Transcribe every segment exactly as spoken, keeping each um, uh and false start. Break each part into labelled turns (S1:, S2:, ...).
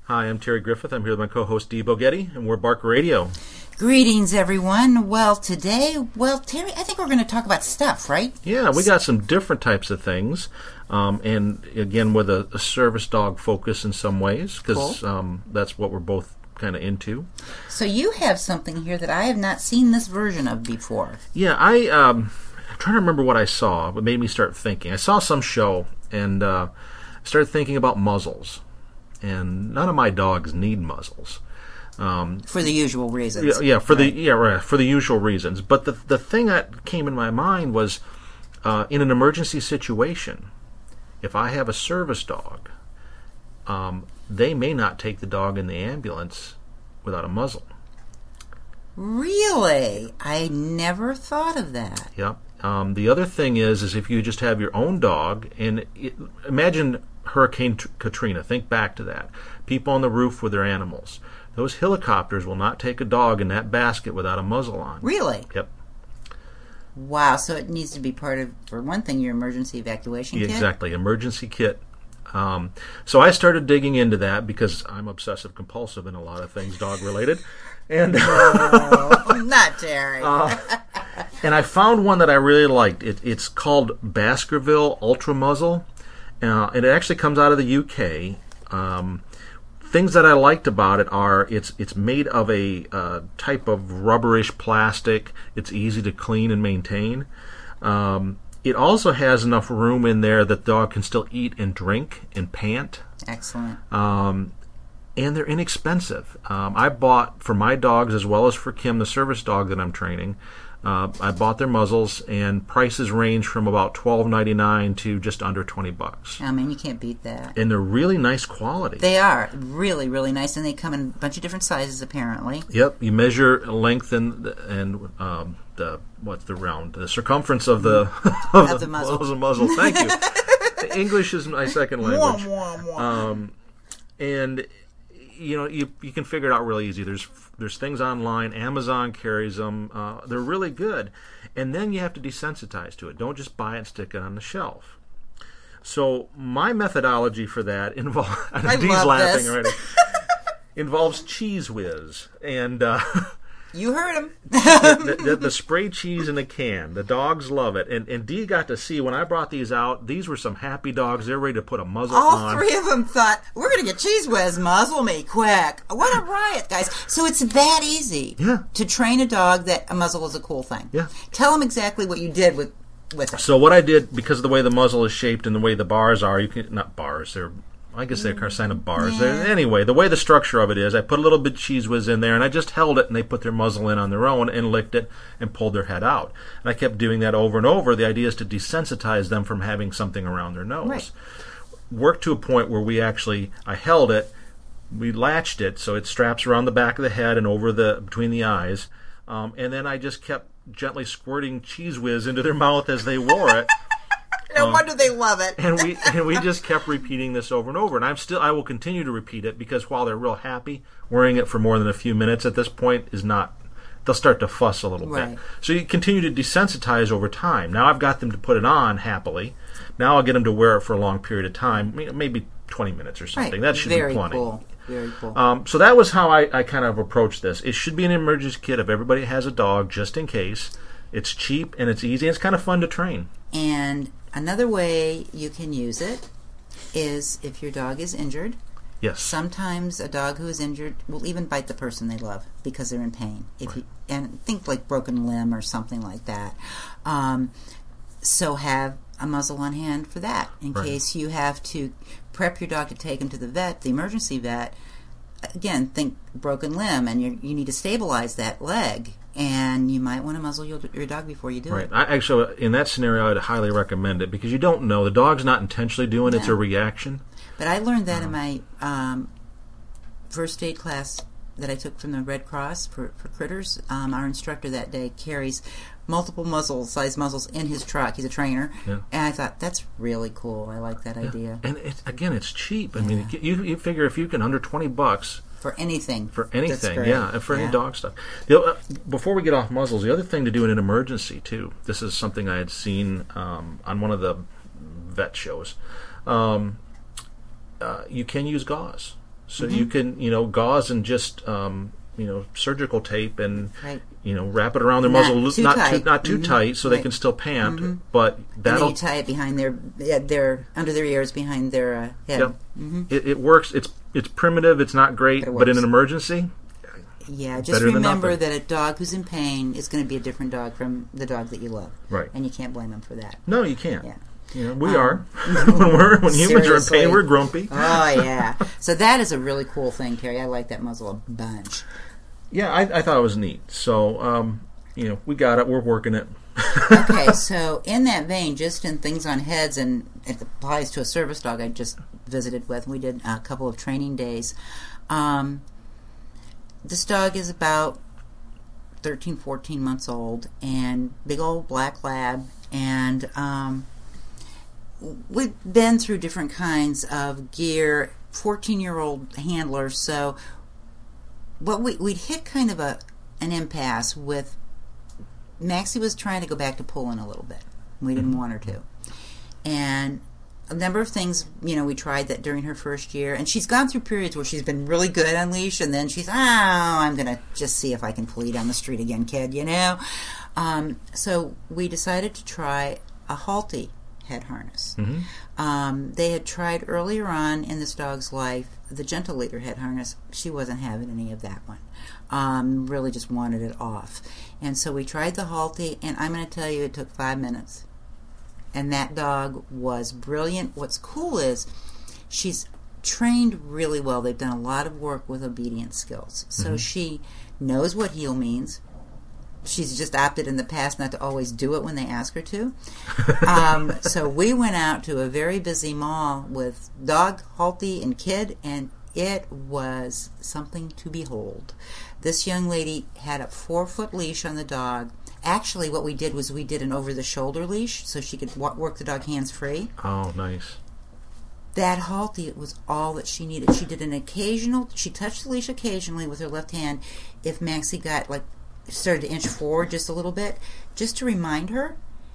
S1: Hi, I'm Terry Griffith. I'm here with my co-host Dee Bogetti, and we're Bark Radio.
S2: Greetings, everyone. Well, today, well, Terry, I think we're going to talk about stuff, right?
S1: Yeah, we got some different types of things, um, and again, with a, a service dog focus in some ways, because
S2: Cool.
S1: um, that's what we're both kind of into.
S2: So you have something here that I have not seen this version of before.
S1: Yeah, I, um, I'm trying to remember what I saw, but made me start thinking. I saw some show, and uh, started thinking about muzzles, and none of my dogs need muzzles. Um,
S2: For the usual reasons.
S1: Yeah, yeah for
S2: right.
S1: the yeah right, for the usual reasons. But the the thing that came in my mind was, uh, in an emergency situation, if I have a service dog, um, they may not take the dog in the ambulance without a muzzle.
S2: Really? I never thought of that.
S1: Yep. Um, the other thing is, is if you just have your own dog, and it, imagine Hurricane Katrina. Think back to that. People on the roof with their animals. Those helicopters will not take a dog in that basket without a muzzle on.
S2: Really?
S1: Yep.
S2: Wow, so it needs to be part of, for one thing, your emergency evacuation kit?
S1: Exactly, emergency kit. Um, so I started digging into that because I'm obsessive compulsive in a lot of things dog related, and
S2: Oh, not Terry.
S1: uh, and I found one that I really liked. It, it's called Baskerville Ultra Muzzle, uh, and it actually comes out of the U K. Um, things that I liked about it are it's it's made of a uh, type of rubberish plastic. It's easy to clean and maintain. Um, It also has enough room in there that the dog can still eat and drink and pant.
S2: Excellent.
S1: Um, and they're inexpensive. Um, I bought, for my dogs as well as for Kim, the service dog that I'm training, uh, I bought their muzzles, and prices range from about twelve ninety-nine to just under twenty bucks.
S2: I mean, you can't beat that.
S1: And they're really nice quality.
S2: They are really, really nice, and they come in a bunch of different sizes, apparently.
S1: Yep, you measure length and and um, the what's the round the circumference of the of,
S2: Of the muzzle.
S1: of the muzzle. Thank you. English is my second language.
S2: Mwah, mwah, mwah.
S1: Um, and you know you you can figure it out really easy. There's there's things online. Amazon carries them. Uh, they're really good. And then you have to desensitize to it. Don't just buy it and stick it on the shelf. So my methodology for that involves.
S2: I
S1: Dee's
S2: love
S1: laughing
S2: this.
S1: already. Involves Cheese Whiz and. Uh,
S2: You heard him.
S1: the, the, the spray cheese in a can. The dogs love it. And, and Dee got to see, when I brought these out, these were some happy dogs. They're ready to put a muzzle
S2: All
S1: on.
S2: three of them thought, we're going to get Cheese Whiz, muzzle me, quick. What a riot, guys. So it's that easy
S1: Yeah.
S2: to train a dog that a muzzle is a cool thing.
S1: Yeah.
S2: Tell them exactly what you did with, with it.
S1: So what I did, because of the way the muzzle is shaped and the way the bars are, you can not bars, they're I guess they're kind of bars.
S2: Yeah.
S1: They're, anyway, the way the structure of it is, I put a little bit of Cheese Whiz in there, and I just held it, and they put their muzzle in on their own and licked it and pulled their head out. And I kept doing that over and over. The idea is to desensitize them from having something around their nose.
S2: Right.
S1: Worked to a point where we actually, I held it, we latched it, so it straps around the back of the head and over the between the eyes, um, and then I just kept gently squirting Cheese Whiz into their mouth as they wore it.
S2: No
S1: um,
S2: wonder they love it.
S1: and we and we just kept repeating this over and over. And I'm still I will continue to repeat it, because while they're real happy, wearing it for more than a few minutes at this point is not. They'll start to fuss a little
S2: Right.
S1: bit. So you continue to desensitize over time. Now I've got them to put it on happily. Now I'll get them to wear it for a long period of time, maybe twenty minutes or something.
S2: Right.
S1: That should
S2: Very
S1: be plenty.
S2: cool. Very cool.
S1: Um, so that was how I, I kind of approached this. It should be an emergency kit if everybody has a dog, just in case. It's cheap and it's easy. And it's kind of fun to train.
S2: And another way you can use it is if your dog is injured.
S1: Yes.
S2: Sometimes a dog who is injured will even bite the person they love because they're in pain. If
S1: Right.
S2: you, and think like broken limb or something like that. Um, so have a muzzle on hand for that in
S1: Right.
S2: case you have to prep your dog to take him to the vet, the emergency vet. Again, think broken limb, and you you need to stabilize that leg, and you might want to muzzle your, your dog before you do
S1: Right.
S2: it.
S1: I actually, in that scenario, I'd highly recommend it, because you don't know. The dog's not intentionally doing it. It's a
S2: No.
S1: reaction.
S2: But I learned that in my um, first aid class that I took from the Red Cross for, for critters. Um, our instructor that day carries multiple muzzles, size muzzles in his truck. He's a trainer.
S1: Yeah.
S2: And I thought, that's really cool. I like that idea.
S1: And it, again, it's cheap. I
S2: Yeah.
S1: mean, you you figure if you can, under twenty bucks
S2: For anything.
S1: for
S2: That's
S1: anything,
S2: great.
S1: yeah, and for
S2: Yeah.
S1: any dog stuff. The, o- uh, before we get off muzzles, the other thing to do in an emergency too. This is something I had seen um, on one of the vet shows. Um, uh, you can use gauze. So
S2: Mm-hmm.
S1: you can, you know, gauze and just, um, you know, surgical tape and,
S2: Right.
S1: you know, wrap it around their
S2: Not
S1: muzzle,
S2: too
S1: not
S2: tight.
S1: too not too
S2: Mhm.
S1: tight, so
S2: Right.
S1: they can still pant.
S2: Mm-hmm.
S1: But
S2: And then
S1: that'll
S2: you tie it behind their, yeah, their under their ears, behind their uh, head.
S1: Yep.
S2: Mm-hmm.
S1: it, it works. It's it's primitive. It's not great,
S2: But it
S1: but in
S2: works.
S1: an emergency,
S2: Yeah, just
S1: Better than
S2: remember
S1: nothing.
S2: that a dog who's in pain is going to be a different dog from the dog that you love.
S1: right?
S2: And you can't blame them for that.
S1: No, you can't.
S2: Yeah.
S1: You know, we
S2: Um,
S1: are when we're when humans are in
S2: seriously.
S1: pain, we're grumpy.
S2: Oh, yeah. So that is a really cool thing, Carrie. I like that muzzle a bunch.
S1: Yeah, I, I thought it was neat. So, um, you know, we got it. We're working it.
S2: Okay, so in that vein, just in things on heads, and it applies to a service dog I just visited with, we did a couple of training days. Um, this dog is about thirteen, fourteen months old, and big old black lab, and um, we've been through different kinds of gear, fourteen-year-old handler, so what we, we'd hit kind of a an impasse with Maxie was trying to go back to pulling a little bit. We didn't want her to. And a number of things, you know, we tried that during her first year. And she's gone through periods where she's been really good on leash, and then she's, oh, I'm going to just see if I can pull you down the street again, kid, you know? Um, so we decided to try a Halti head harness.
S1: Mm-hmm.
S2: Um, they had tried earlier on in this dog's life the Gentle Leader head harness. She wasn't having any of that one. Um, really just wanted it off. And so we tried the Halti, and I'm going to tell you it took five minutes. And that dog was brilliant. What's cool is she's trained really well. They've done a lot of work with obedience skills. So
S1: Mm-hmm.
S2: she knows what heel means. She's just opted in the past not to always do it when they ask her to. Um, so we went out to a very busy mall with dog, Halti, and kid, and it was something to behold. This young lady had a four-foot leash on the dog. Actually, what we did was we did an over-the-shoulder leash so she could w- work the dog hands-free.
S1: Oh, nice.
S2: That Halti was all that she needed. She did an occasional, she touched the leash occasionally with her left hand if Maxie got, like, started to inch forward just a little bit, just to remind her.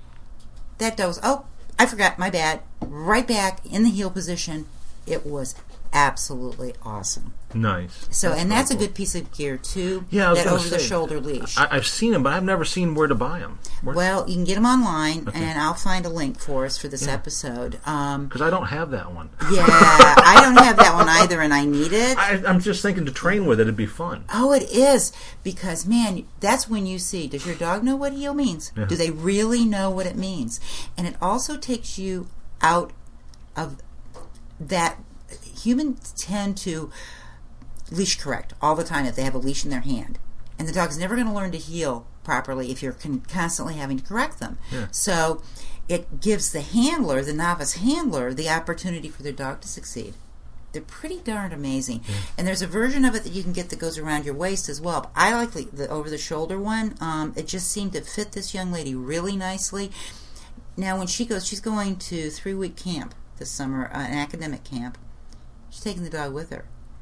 S2: That dog was, oh, I forgot, my bad. Right back in the heel position. It was absolutely awesome.
S1: Nice.
S2: So,
S1: That's
S2: and that's a
S1: cool.
S2: good piece of gear too.
S1: Yeah, I was
S2: that
S1: gonna
S2: over-the-shoulder
S1: say,
S2: leash.
S1: I, I've seen them, but I've never seen where to buy them. Where,
S2: Well, you can get them online,
S1: Okay.
S2: and I'll find a link for us for this
S1: Yeah.
S2: episode. Um,
S1: because I don't have that one.
S2: yeah, I don't have that one either, and I need it.
S1: I, I'm just thinking to train with it, it'd be fun.
S2: Oh, it is, because, man, that's when you see, does your dog know what heel means?
S1: Yeah.
S2: Do they really know what it means? And it also takes you out of that. Humans tend to leash correct all the time if they have a leash in their hand. And the dog's never going to learn to heel properly if you're con- constantly having to correct them.
S1: Yeah.
S2: So it gives the handler, the novice handler, the opportunity for their dog to succeed. They're pretty darn amazing.
S1: Yeah.
S2: And there's a version of it that you can get that goes around your waist as well. But I like the, the over-the-shoulder one. Um, it just seemed to fit this young lady really nicely. Now, when she goes, she's going to three-week camp this summer, uh, an academic camp. She's taking the dog with her.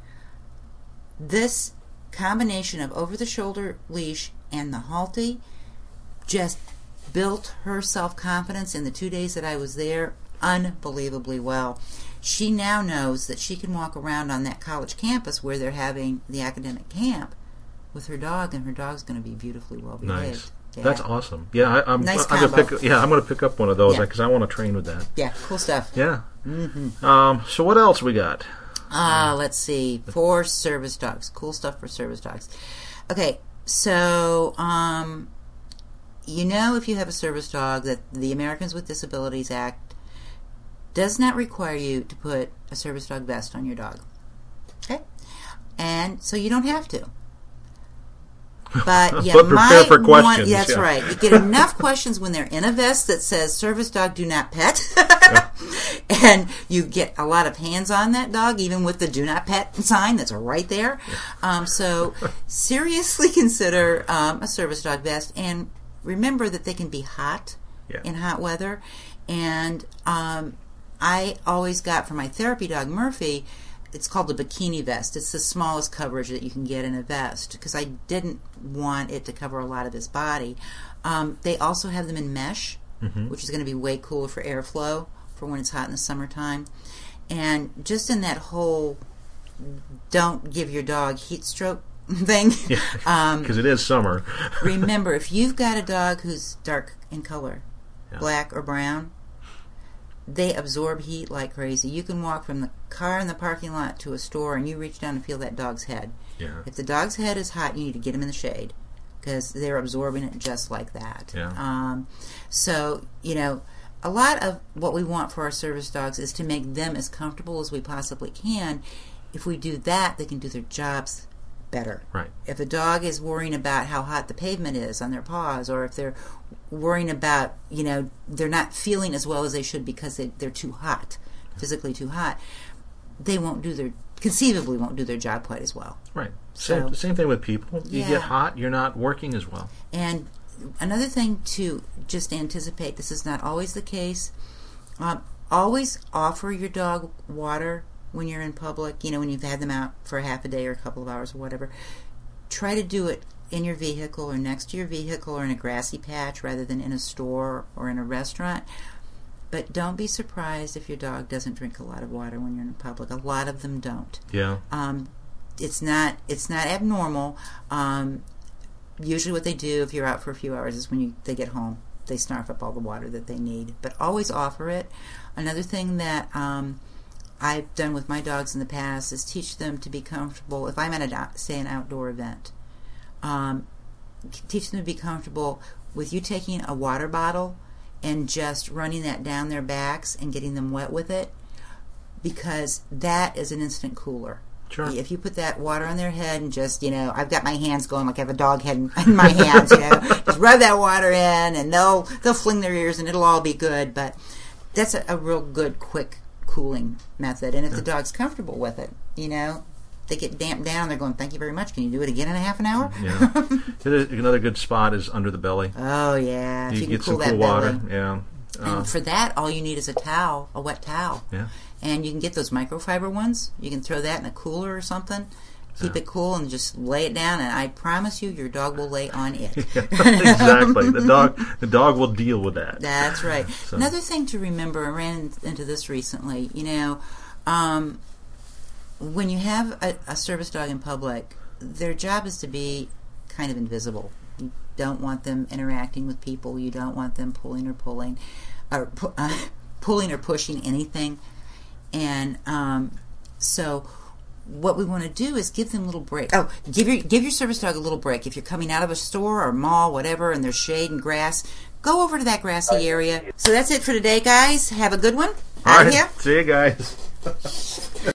S2: This combination of over-the-shoulder leash and the Halti just built her self-confidence in the two days that I was there unbelievably well. She now knows that she can walk around on that college campus where they're having the academic camp with her dog, and her dog's going to be beautifully well behaved.
S1: Nice.
S2: Yeah.
S1: That's awesome. Yeah, I, I'm.
S2: Nice
S1: I'm gonna
S2: combo.
S1: pick. Yeah, I'm going to pick up one of those
S2: Yeah.
S1: because I want to train with that.
S2: Yeah, cool stuff.
S1: Yeah.
S2: Mm-hmm.
S1: Um. So what else we got?
S2: Ah, let's see. For service dogs. Cool stuff for service dogs. Okay, so, um, you know, if you have a service dog, that the Americans with Disabilities Act does not require you to put a service dog vest on your dog. Okay? And so you don't have to. But you
S1: But prepare
S2: might
S1: for
S2: want,
S1: questions,
S2: that's
S1: yeah.
S2: right. You get enough questions when they're in a vest that says service dog do not pet. And you get a lot of hands on that dog, even with the do not pet sign that's right there. Um, so seriously consider um, a service dog vest, and remember that they can be hot
S1: Yeah.
S2: in hot weather. And um, I always got for my therapy dog, Murphy, it's called the bikini vest. It's the smallest coverage that you can get in a vest because I didn't want it to cover a lot of his body. Um, they also have them in mesh,
S1: Mm-hmm.
S2: which is going to be way cooler for airflow for when it's hot in the summertime. And just in that whole don't give your dog heat stroke thing.
S1: Yeah, because um, it is summer.
S2: Remember, if you've got a dog who's dark in color, yeah. black or brown, they absorb heat like crazy. You can walk from the car in the parking lot to a store and you reach down and feel that dog's head.
S1: Yeah.
S2: If the dog's head is hot, you need to get him in the shade because they're absorbing it just like that.
S1: Yeah.
S2: Um, so, you know, a lot of what we want for our service dogs is to make them as comfortable as we possibly can. If we do that, they can do their jobs better.
S1: Right.
S2: If a dog is worrying about how hot the pavement is on their paws, or if they're worrying about, you know, they're not feeling as well as they should because they, they're too hot, physically too hot, they won't do their, conceivably won't do their job quite as well.
S1: Right.
S2: So,
S1: same, same thing with people. You
S2: yeah.
S1: get hot, you're not working as well.
S2: And another thing to just anticipate, this is not always the case, um, always offer your dog water when you're in public, you know, when you've had them out for a half a day or a couple of hours or whatever. Try to do it in your vehicle or next to your vehicle or in a grassy patch rather than in a store or in a restaurant. But don't be surprised if your dog doesn't drink a lot of water when you're in public. A lot of them don't.
S1: Yeah.
S2: Um, it's not it's not abnormal. Um, usually what they do if you're out for a few hours is when you they get home, they snarf up all the water that they need. But always offer it. Another thing that um, I've done with my dogs in the past is teach them to be comfortable. If I'm at a, say, an outdoor event, um, teach them to be comfortable with you taking a water bottle and just running that down their backs and getting them wet with it, because that is an instant cooler.
S1: Sure.
S2: If you put that water on their head and just, you know, I've got my hands going like I have a dog head in, in my hands, you know, just rub that water in and they'll they'll fling their ears and it'll all be good. But that's a, a real good, quick cooling method. And if yeah. the dog's comfortable with it, you know, they get damped down. They're going, thank you very much. Can you do it again in a half an hour?
S1: Yeah. Another good spot is under the belly.
S2: Oh, yeah.
S1: You,
S2: if you
S1: get
S2: can cool
S1: some cool
S2: that
S1: water.
S2: belly.
S1: Yeah. Uh,
S2: and for that, all you need is a towel, a wet towel.
S1: Yeah.
S2: And you can get those microfiber ones. You can throw that in a cooler or something. Keep
S1: yeah.
S2: it cool and just lay it down, and I promise you, your dog will lay on it.
S1: Yeah, exactly. The dog, the dog will deal with that.
S2: That's right.
S1: So.
S2: Another thing to remember, I ran into this recently, you know, um, when you have a, a service dog in public, their job is to be kind of invisible. You don't want them interacting with people. You don't want them pulling or pulling, or uh, pulling or pushing anything. And um, so what we want to do is give them a little break. Oh, give your give your service dog a little break. If you're coming out of a store or mall, whatever, and there's shade and grass, go over to that grassy area. So that's it for today, guys. Have a good one. Out of here.
S1: See you guys.